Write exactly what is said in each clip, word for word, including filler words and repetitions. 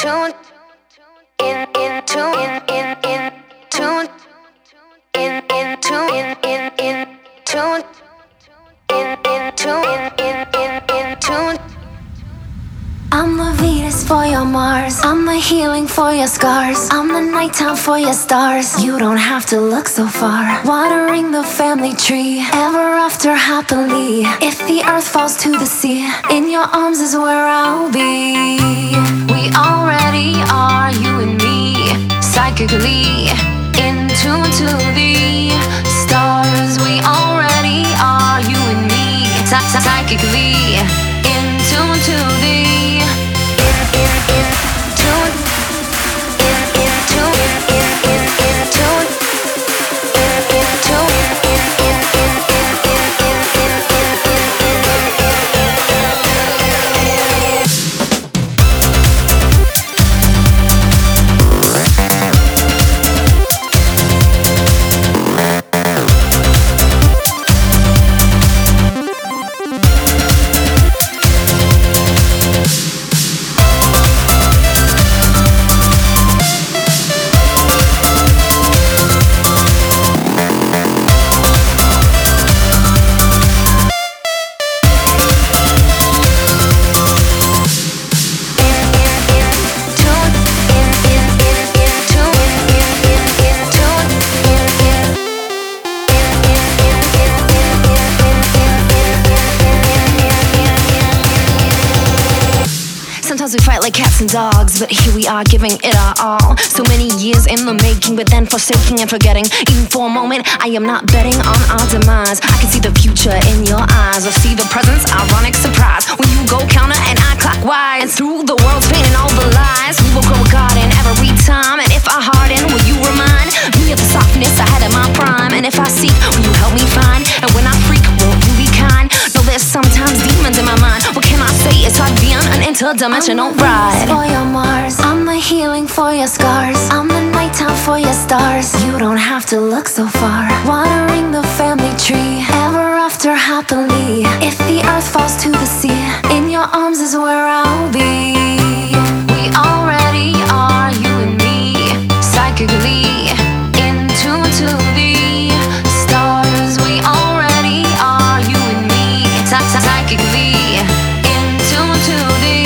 tune, in in tune, in in in tune, in in tune, in in in tune, in in tune, in in in tune. I'm the Venus for your Mars, I'm the healing for your scars, I'm the nighttime for your stars. You don't have to look so far. Watering the family tree, ever after happily. If the earth falls to the sea, in your arms is where I'll be. We already are, you and me, psychically in tune to the stars. We already are, you and me, psychically in tune to the we fight like cats and dogs, but here we are giving it our all. So many years in the making, but then forsaking and forgetting. Even for a moment, I am not betting on our demise. I can see the future in your eyes, or see the present's ironic surprise. When you go counter and I clockwise, and through the world's pain and all the lies, we will grow a garden every time. And if I harden, will you remind me of the softness I had in my prime? And if I seek, will you help me find? And when I freak, won't you be kind? Though there's sometimes demons in my mind, what can I say? It's hard being an interdimensional ride. For your Mars, I'm the healing for your scars, I'm the nighttime for your stars. You don't have to look so far. Watering the family tree, ever after happily. If the earth falls to the sea, in your arms is where I'll be. We already are, you and me, psychically in tune to the stars. We already are, you and me, psychically in tune to the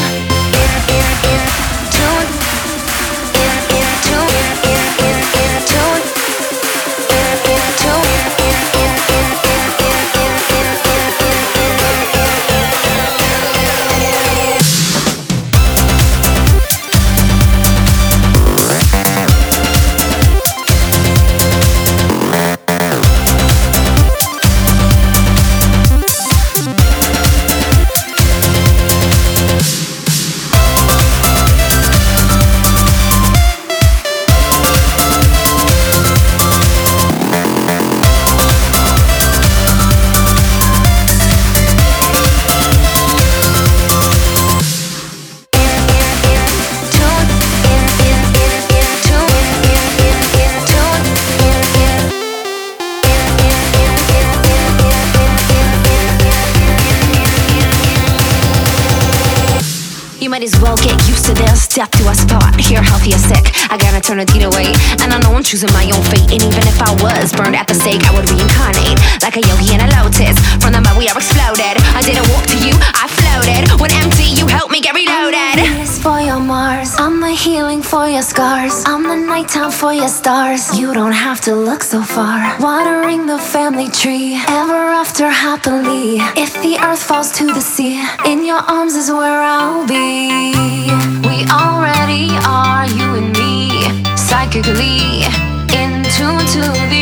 might as well get used to this. Death to us part, here healthy or sick, I got eternity to wait. And I know I'm choosing my own fate. And even if I was burned at the stake, I would reincarnate like a yogi in a lotus. From the mud we are exploded. I didn't walk to you, I floated. When empty, you helped me get reloaded. I'm the Venus for your Mars, I'm the healing for your scars, I'm the nighttime for your stars. You don't have to look so far. Watering the family tree, ever after happily. If the earth falls to the sea, in your arms is where I'll be. We already are, you and me, psychically in tune to the